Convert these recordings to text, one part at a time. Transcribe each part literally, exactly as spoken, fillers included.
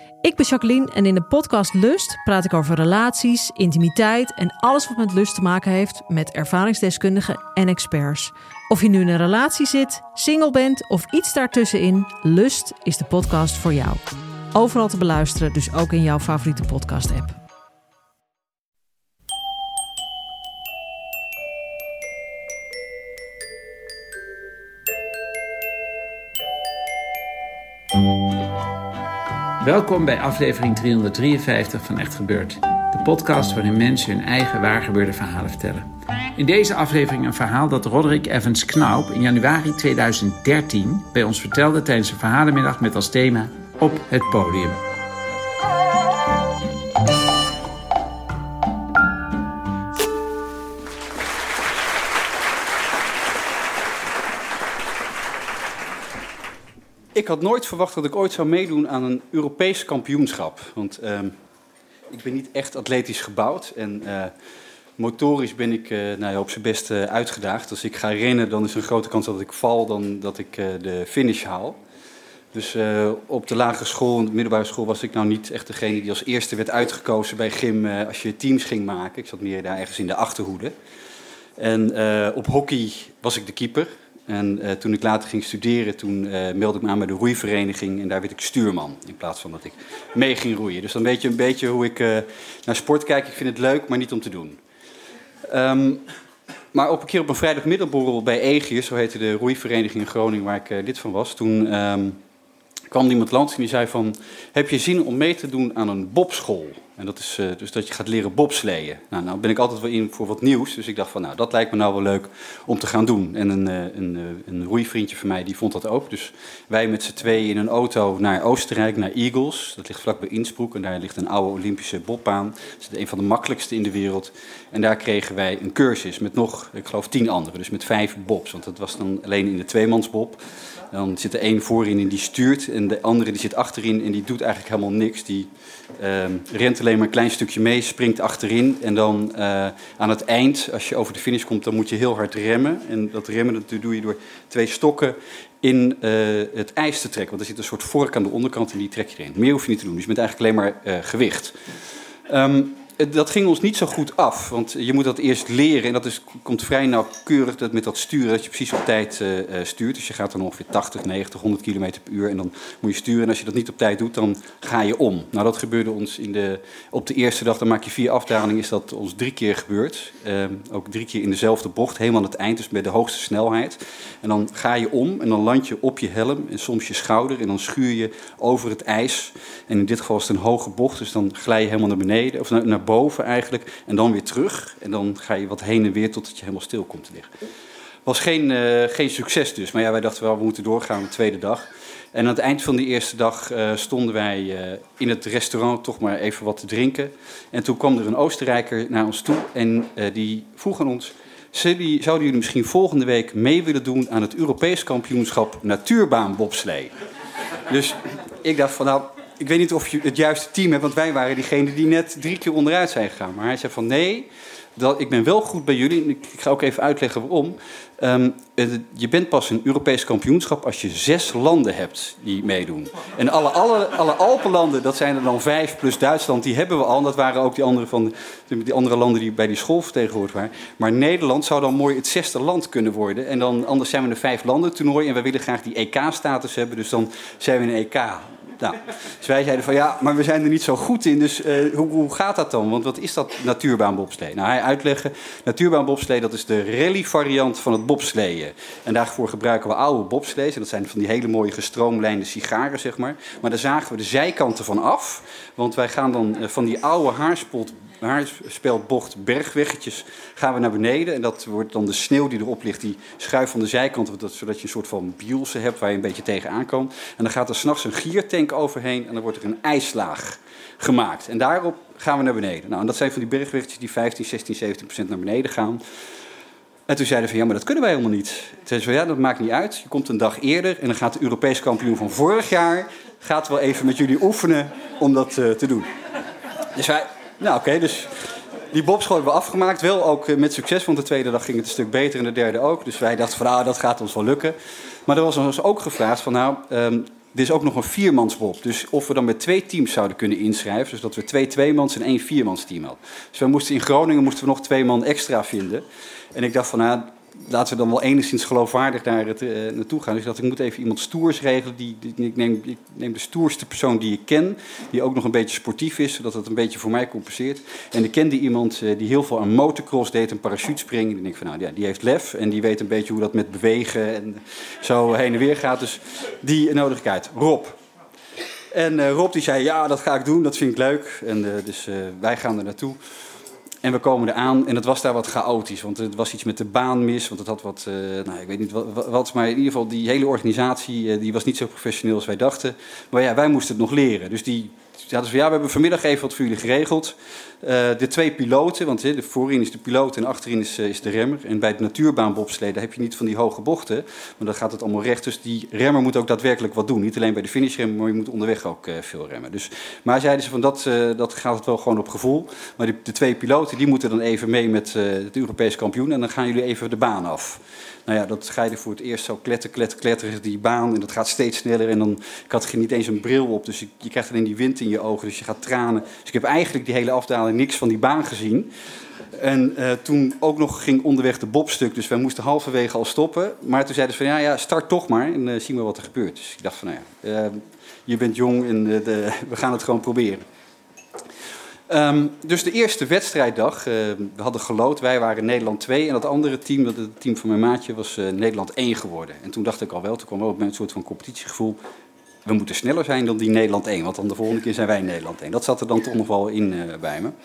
Ik ben Jacqueline en in de podcast Lust praat ik over relaties, intimiteit en alles wat met lust te maken heeft met ervaringsdeskundigen en experts. Of je nu in een relatie zit, single bent of iets daartussenin, Lust is de podcast voor jou. Overal te beluisteren, dus ook in jouw favoriete podcast-app. Welkom bij aflevering driehonderddrieënvijftig van Echt Gebeurd. De podcast waarin mensen hun eigen waargebeurde verhalen vertellen. In deze aflevering een verhaal dat Roderick Evans Knaup in januari tweeduizend dertien bij ons vertelde tijdens een verhalenmiddag met als thema Op het podium. Ik had nooit verwacht dat ik ooit zou meedoen aan een Europees kampioenschap. Want uh, ik ben niet echt atletisch gebouwd. En uh, motorisch ben ik uh, nou ja, op zijn best uh, uitgedaagd. Als ik ga rennen, dan is er een grote kans dat ik val dan dat ik uh, de finish haal. Dus uh, op de lagere school en de middelbare school was ik nou niet echt degene die als eerste werd uitgekozen bij gym uh, als je teams ging maken. Ik zat meer daar ergens in de achterhoede. En uh, op hockey was ik de keeper. En uh, toen ik later ging studeren, toen uh, meldde ik me aan bij de roeivereniging en daar werd ik stuurman. In plaats van dat ik mee ging roeien. Dus dan weet je een beetje hoe ik uh, naar sport kijk. Ik vind het leuk, maar niet om te doen. Um, maar op een keer op een vrijdagmiddagborrel bij Aegius, zo heette de roeivereniging in Groningen waar ik uh, lid van was. Toen um, kwam er iemand langs en die zei van, heb je zin om mee te doen aan een bobschool? En dat is uh, dus dat je gaat leren bobsleeën. Nou, nou ben ik altijd wel in voor wat nieuws. Dus ik dacht van, nou, dat lijkt me nou wel leuk om te gaan doen. En een, uh, een, een roeivriendje van mij, die vond dat ook. Dus wij met z'n tweeën in een auto naar Oostenrijk, naar Eagles. Dat ligt vlakbij Innsbruck. En daar ligt een oude Olympische bobbaan. Dat is een van de makkelijkste in de wereld. En daar kregen wij een cursus met nog, ik geloof, tien anderen. Dus met vijf bobs. Want dat was dan alleen in de tweemansbob. Dan zit er één voorin en die stuurt. En de andere die zit achterin en die doet eigenlijk helemaal niks. Die uh, rent alleen maar een klein stukje mee, springt achterin. En dan uh, aan het eind, als je over de finish komt, dan moet je heel hard remmen. En dat remmen dat doe je door twee stokken in uh, het ijs te trekken. Want er zit een soort vork aan de onderkant en die trek je erin. Meer hoef je niet te doen, dus je bent eigenlijk alleen maar uh, gewicht. Um, Dat ging ons niet zo goed af, want je moet dat eerst leren. En dat is, komt vrij nauwkeurig dat met dat sturen, dat je precies op tijd uh, stuurt. Dus je gaat dan ongeveer tachtig, negentig, honderd kilometer per uur en dan moet je sturen. En als je dat niet op tijd doet, dan ga je om. Nou, dat gebeurde ons in de, op de eerste dag, dan maak je vier afdalingen, is dat ons drie keer gebeurd. Uh, ook drie keer in dezelfde bocht, helemaal aan het eind, dus bij de hoogste snelheid. En dan ga je om en dan land je op je helm en soms je schouder en dan schuur je over het ijs. En in dit geval is het een hoge bocht, dus dan glij je helemaal naar beneden, of naar, naar boven eigenlijk, en dan weer terug. En dan ga je wat heen en weer totdat je helemaal stil komt te liggen. Was geen, uh, geen succes dus, maar ja, wij dachten wel, we moeten doorgaan de tweede dag. En aan het eind van de eerste dag uh, stonden wij uh, in het restaurant toch maar even wat te drinken. En toen kwam er een Oostenrijker naar ons toe en uh, die vroeg aan ons, zouden jullie misschien volgende week mee willen doen aan het Europees kampioenschap natuurbaanbobslee? Dus ik dacht van, nou, ik weet niet of je het juiste team hebt, want wij waren diegene die net drie keer onderuit zijn gegaan. Maar hij zei van nee, dat, ik ben wel goed bij jullie. En ik, ik ga ook even uitleggen waarom. Um, je bent pas een Europees kampioenschap als je zes landen hebt die meedoen. En alle, alle, alle Alpenlanden, dat zijn er dan vijf plus Duitsland, die hebben we al. En dat waren ook die andere, van, die andere landen die bij die school vertegenwoordigd waren. Maar Nederland zou dan mooi het zesde land kunnen worden. En dan, anders zijn we een vijf landen toernooi en wij willen graag die E K-status hebben. Dus dan zijn we een E K. Nou, dus wij zeiden van ja, maar we zijn er niet zo goed in, dus uh, hoe, hoe gaat dat dan? Want wat is dat natuurbaanbobslee? Nou, hij uitleggen, natuurbaanbobslee, dat is de rally-variant van het bobsleeën. En daarvoor gebruiken we oude bobslees, en dat zijn van die hele mooie gestroomlijnde sigaren, zeg maar. Maar daar zagen we de zijkanten van af, want wij gaan dan uh, van die oude haarspot haarspeldbocht bergweggetjes gaan we naar beneden. En dat wordt dan de sneeuw die erop ligt, die schuift van de zijkant, zodat je een soort van bielse hebt waar je een beetje tegenaan kan. En dan gaat er 's nachts een giertank overheen en dan wordt er een ijslaag gemaakt. En daarop gaan we naar beneden. Nou, en dat zijn van die bergweggetjes die vijftien, zestien, zeventien procent naar beneden gaan. En toen zeiden we van ja, maar dat kunnen wij helemaal niet. Toen zeiden ze van ja, dat maakt niet uit. Je komt een dag eerder en dan gaat de Europees kampioen van vorig jaar gaat wel even met jullie oefenen om dat uh, te doen. Dus wij, nou oké, okay, dus die bobschool hebben we afgemaakt. Wel ook uh, met succes, want de tweede dag ging het een stuk beter en de derde ook. Dus wij dachten van nou, dat gaat ons wel lukken. Maar er was ons ook gevraagd van nou, um, er is ook nog een viermansbob. Dus of we dan met twee teams zouden kunnen inschrijven. Dus dat we twee tweemans en één viermansteam hadden. Dus we moesten in Groningen moesten we nog twee man extra vinden. En ik dacht van, nou, laten we dan wel enigszins geloofwaardig daar het, uh, naartoe gaan. Dus ik dacht, ik moet even iemand stoers regelen. Die, die, ik, neem, ik neem de stoerste persoon die ik ken. Die ook nog een beetje sportief is, zodat het een beetje voor mij compenseert. En ik kende iemand uh, die heel veel aan motocross deed, een parachutespringen. En ik denk van, nou ja, die heeft lef. En die weet een beetje hoe dat met bewegen en zo heen en weer gaat. Dus die nodig ik uit. Rob. En uh, Rob die zei, ja, dat ga ik doen. Dat vind ik leuk. En uh, dus uh, wij gaan er naartoe. En we komen eraan en het was daar wat chaotisch, want het was iets met de baan mis, want het had wat, uh, nou ik weet niet wat, wat, maar in ieder geval die hele organisatie uh, die was niet zo professioneel als wij dachten. Maar ja, wij moesten het nog leren, dus die hadden van ja, we hebben vanmiddag even wat voor jullie geregeld. Uh, de twee piloten, want uh, de voorin is de piloot en achterin is, uh, is de remmer. En bij de natuurbaanbobsleden heb je niet van die hoge bochten, maar dan gaat het allemaal recht. Dus die remmer moet ook daadwerkelijk wat doen. Niet alleen bij de finishremmer, maar je moet onderweg ook uh, veel remmen. Dus, maar zeiden ze van dat, uh, dat gaat het wel gewoon op gevoel. Maar de, de twee piloten die moeten dan even mee met uh, het Europees kampioen en dan gaan jullie even de baan af. Nou ja, dat ga je er voor het eerst zo kletter, kletter, kletteren, die baan. En dat gaat steeds sneller. En dan, ik had niet eens een bril op, dus je, je krijgt alleen die wind in je ogen. Dus je gaat tranen. Dus ik heb eigenlijk die hele afdaling niks van die baan gezien. En uh, toen ook nog ging onderweg de bobstuk. Dus wij moesten halverwege al stoppen. Maar toen zeiden ze van, ja, ja start toch maar. En uh, zien we wat er gebeurt. Dus ik dacht van, nou ja, uh, je bent jong en uh, de, we gaan het gewoon proberen. Um, dus de eerste wedstrijddag, uh, we hadden geloot, wij waren Nederland twee en dat andere team, dat het team van mijn maatje, was uh, Nederland één geworden. En toen dacht ik al wel, toen kwam wel op een soort van competitiegevoel, we moeten sneller zijn dan die Nederland één, want dan de volgende keer zijn wij Nederland één. Dat zat er dan toch nog wel in uh, bij me.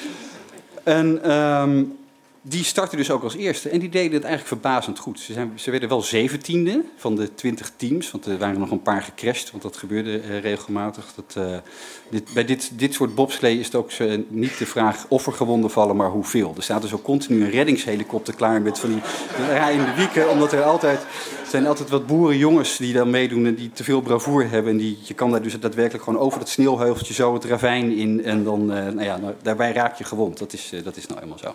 En um, die startte dus ook als eerste en die deden het eigenlijk verbazend goed. Ze, zijn, ze werden wel zeventiende van de twintig teams, want er waren nog een paar gecrashed, want dat gebeurde uh, regelmatig. Dat, uh, dit, bij dit, dit soort bobslee is het ook uh, niet de vraag of er gewonden vallen, maar hoeveel. Er staat dus ook continu een reddingshelikopter klaar met van die rijdende wieken, omdat er altijd, er zijn altijd wat boerenjongens die dan meedoen en die te veel bravoer hebben. En die, je kan daar dus daadwerkelijk gewoon over dat sneeuwheuveltje zo het ravijn in en dan, uh, nou ja, nou, daarbij raak je gewond. Dat is, uh, dat is nou eenmaal zo.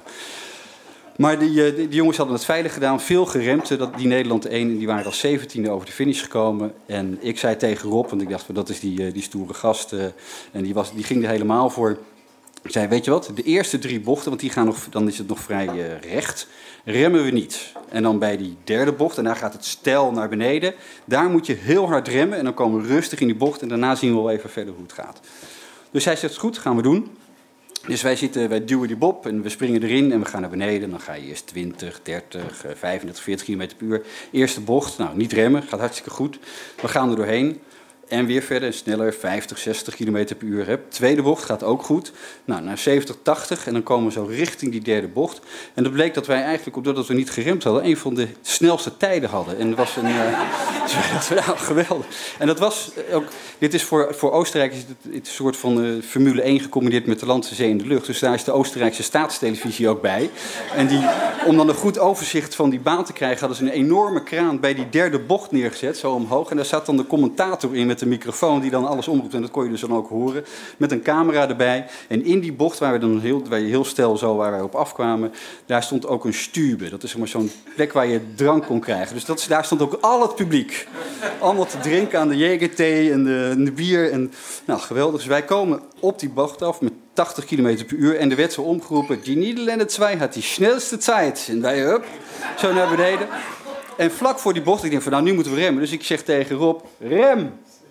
Maar die, die, die jongens hadden het veilig gedaan, veel geremd. Dat, die Nederland één, die waren als zeventiende over de finish gekomen. En ik zei tegen Rob, want ik dacht, dat is die, die stoere gast. Uh, en die, was, die ging er helemaal voor. Ik zei, weet je wat, de eerste drie bochten, want die gaan nog, dan is het nog vrij uh, recht, remmen we niet. En dan bij die derde bocht, en daar gaat het steil naar beneden. Daar moet je heel hard remmen en dan komen we rustig in die bocht. En daarna zien we wel even verder hoe het gaat. Dus hij zegt, goed, gaan we doen. Dus wij, zitten, wij duwen die bob en we springen erin en we gaan naar beneden. En dan ga je eerst twintig, dertig, vijfendertig, veertig kilometer per uur. Eerste bocht, nou niet remmen, gaat hartstikke goed. We gaan er doorheen. En weer verder, sneller, vijftig, zestig kilometer per uur. Hè. Tweede bocht gaat ook goed. Nou, naar zeventig, tachtig en dan komen we zo richting die derde bocht. En dat bleek dat wij eigenlijk, doordat we niet geremd hadden, een van de snelste tijden hadden. En dat was een, uh, dat was nou, geweldig. En dat was ook, dit is voor, voor Oostenrijk is het, het een soort van uh, Formule één gecombineerd met de landse zee en de lucht. Dus daar is de Oostenrijkse staatstelevisie ook bij. En die, om dan een goed overzicht van die baan te krijgen, hadden ze een enorme kraan bij die derde bocht neergezet, zo omhoog. En daar zat dan de commentator in met de microfoon die dan alles omroept. En dat kon je dus dan ook horen. Met een camera erbij. En in die bocht waar we dan heel, waar je heel stel zo waar wij op afkwamen, daar stond ook een stube. Dat is zeg maar zo'n plek waar je drank kon krijgen. Dus dat, daar stond ook al het publiek. Allemaal te drinken aan de Jägerthee en de, en de bier. En, nou, geweldig. Dus wij komen op die bocht af met tachtig kilometer per uur. En er werd zo omgeroepen, die Nederlander twee had die snelste tijd. En wij, hup, zo naar beneden. En vlak voor die bocht, ik denk van nou, nu moeten we remmen. Dus ik zeg tegen Rob, rem!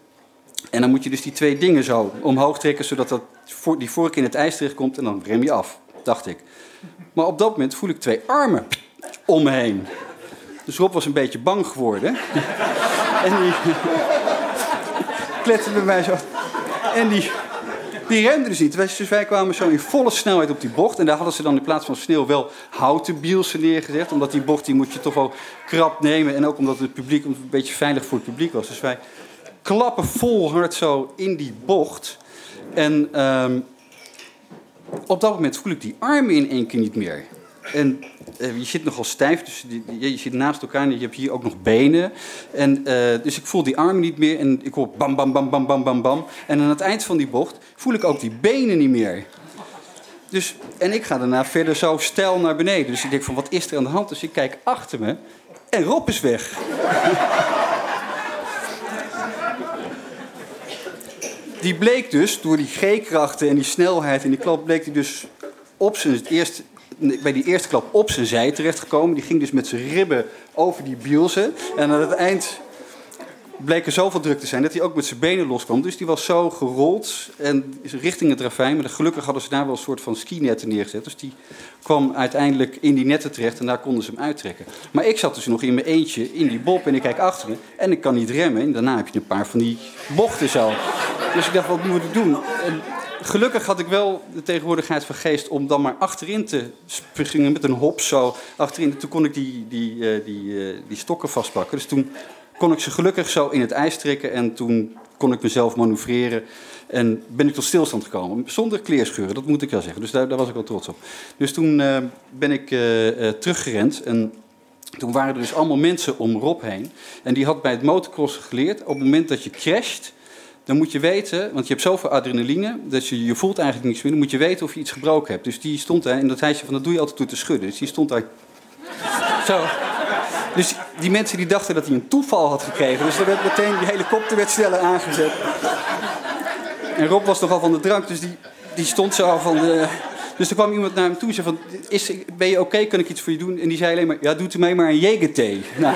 En dan moet je dus die twee dingen zo omhoog trekken, zodat dat, die vork in het ijs terechtkomt en dan rem je af, dacht ik. Maar op dat moment voel ik twee armen om me heen. Dus Rob was een beetje bang geworden. En die kletterde bij mij zo. En die, die remde dus niet. Dus wij kwamen zo in volle snelheid op die bocht. En daar hadden ze dan in plaats van sneeuw wel houten bielsen neergezet. Omdat die bocht die moet je toch wel krap nemen. En ook omdat het publiek een beetje veilig voor het publiek was. Dus wij klappen vol hard zo in die bocht. En um, op dat moment voel ik die armen in één keer niet meer. En uh, je zit nogal stijf, dus die, je, je zit naast elkaar en je hebt hier ook nog benen. En, uh, dus ik voel die armen niet meer en ik hoor bam, bam, bam, bam, bam, bam, bam. En aan het eind van die bocht voel ik ook die benen niet meer. Dus, en ik ga daarna verder zo steil naar beneden. Dus ik denk van, wat is er aan de hand? Dus ik kijk achter me en Rob is weg. die bleek dus, door die G-krachten en die snelheid en die klap, bleek hij dus op zijn eerste, bij die eerste klap op zijn zij terechtgekomen. Die ging dus met zijn ribben over die bielsen. En aan het eind bleek er zoveel druk te zijn dat hij ook met zijn benen loskwam. Dus die was zo gerold en richting het ravijn. Maar gelukkig hadden ze daar wel een soort van skinetten neergezet. Dus die kwam uiteindelijk in die netten terecht en daar konden ze hem uittrekken. Maar ik zat dus nog in mijn eentje in die bob en ik kijk achter me en ik kan niet remmen. En daarna heb je een paar van die bochten zo. Dus ik dacht, wat moet ik doen? En gelukkig had ik wel de tegenwoordigheid van geest om dan maar achterin te springen met een hop zo achterin. Toen kon ik die, die, uh, die, uh, die stokken vastpakken. Dus toen kon ik ze gelukkig zo in het ijs trekken en toen kon ik mezelf manoeuvreren en ben ik tot stilstand gekomen. Zonder kleerscheuren, dat moet ik wel zeggen. Dus daar, daar was ik wel trots op. Dus toen uh, ben ik uh, uh, teruggerend en toen waren er dus allemaal mensen om Rob heen. En die had bij het motocrossen geleerd, op het moment dat je crasht, dan moet je weten, want je hebt zoveel adrenaline, dat je, je voelt eigenlijk niks meer, dan moet je weten of je iets gebroken hebt. Dus die stond daar en dat hij zei van, dat doe je altijd door te schudden. Dus die stond daar zo. Dus die mensen die dachten dat hij een toeval had gekregen. Dus er werd meteen, die helikopter werd sneller aangezet. En Rob was nogal van de drank, dus die, die stond zo van de... Dus er kwam iemand naar hem toe en zei van, is, ben je oké, okay? Kan ik iets voor je doen? En die zei alleen maar, ja, doet u mij maar een jegerthee. Nou.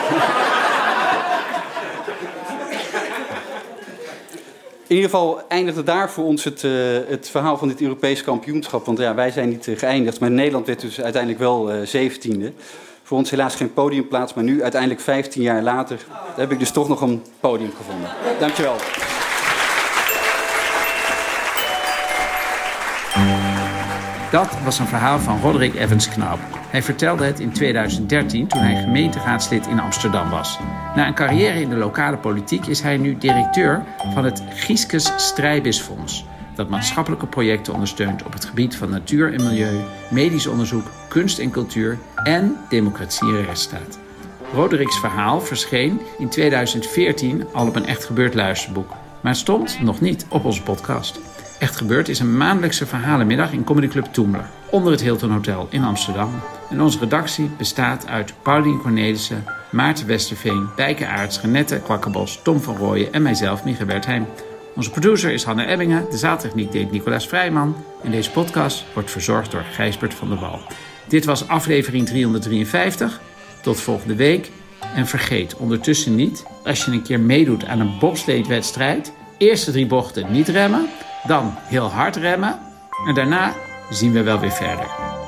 In ieder geval eindigde daar voor ons het, uh, het verhaal van dit Europees kampioenschap. Want ja, wij zijn niet uh, geëindigd, maar Nederland werd dus uiteindelijk wel uh, zeventiende. Voor ons helaas geen podiumplaats, maar nu uiteindelijk vijftien jaar later heb ik dus toch nog een podium gevonden. Dankjewel. Dat was een verhaal van Roderick Evans Knaap. Hij vertelde het in tweeduizend dertien toen hij gemeenteraadslid in Amsterdam was. Na een carrière in de lokale politiek is hij nu directeur van het Gieskes Strijbisfonds, dat maatschappelijke projecten ondersteunt op het gebied van natuur en milieu, medisch onderzoek, kunst en cultuur en democratie en rechtsstaat. Roderick's verhaal verscheen in tweeduizend veertien al op een Echt Gebeurd luisterboek, maar het stond nog niet op onze podcast. Echt Gebeurd is een maandelijkse verhalenmiddag in Comedy Club Toemler, onder het Hilton Hotel in Amsterdam. En onze redactie bestaat uit Paulien Cornelissen, Maarten Westerveen, Bijke Aerts, Renette Kwakkenbos, Tom van Rooyen en mijzelf, Micha Wertheim. Onze producer is Hanne Ebbingen, de zaaltechniek deed Nicolaas Vrijman en deze podcast wordt verzorgd door Gijsbert van der Wal. Dit was aflevering driehonderddrieënvijftig. Tot volgende week. En vergeet ondertussen niet, als je een keer meedoet aan een bobsleedwedstrijd, eerste drie bochten niet remmen, dan heel hard remmen en daarna zien we wel weer verder.